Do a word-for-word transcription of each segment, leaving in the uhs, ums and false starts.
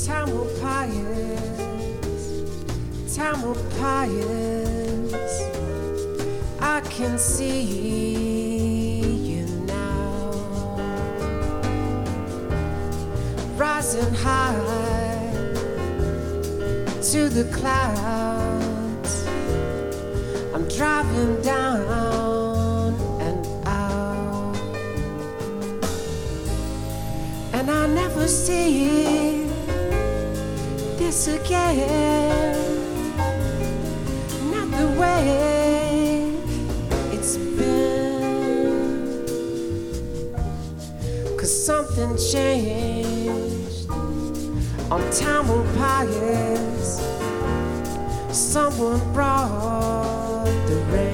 Tamil pious, Tamil pious, I can see you now, rising high to the clouds. I'm driving down and out, and I never see this again, not the way it's been, 'cause something changed on Tamil pious. Someone brought the rain.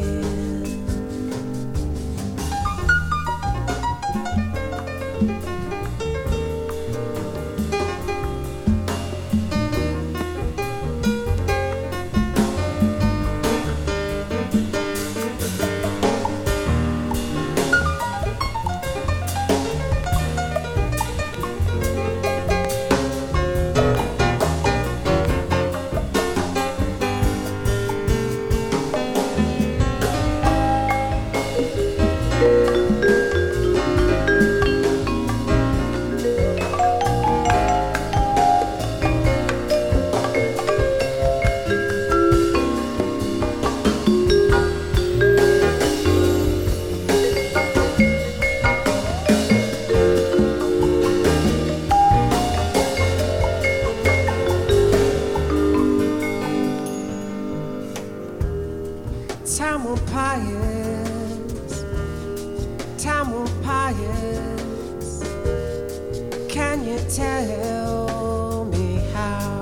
Tamil pious, Tamil pious, can you tell me how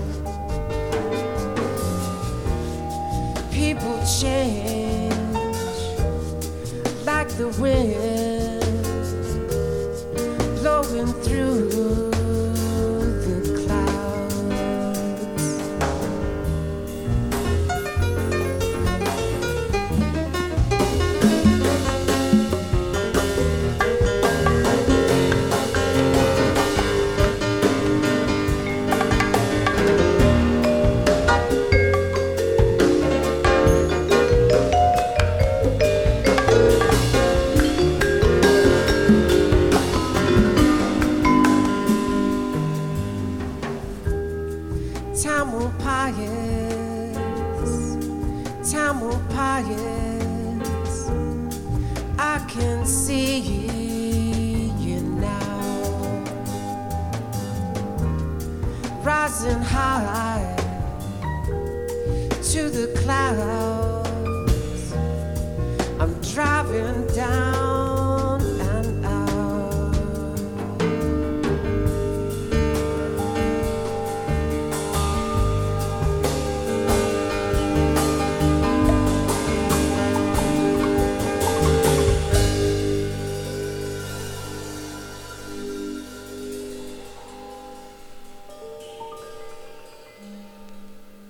people change like the wind blowing through the clouds? Tamil pious, Tamil pious, I can see you now, rising high to the clouds. I'm driving down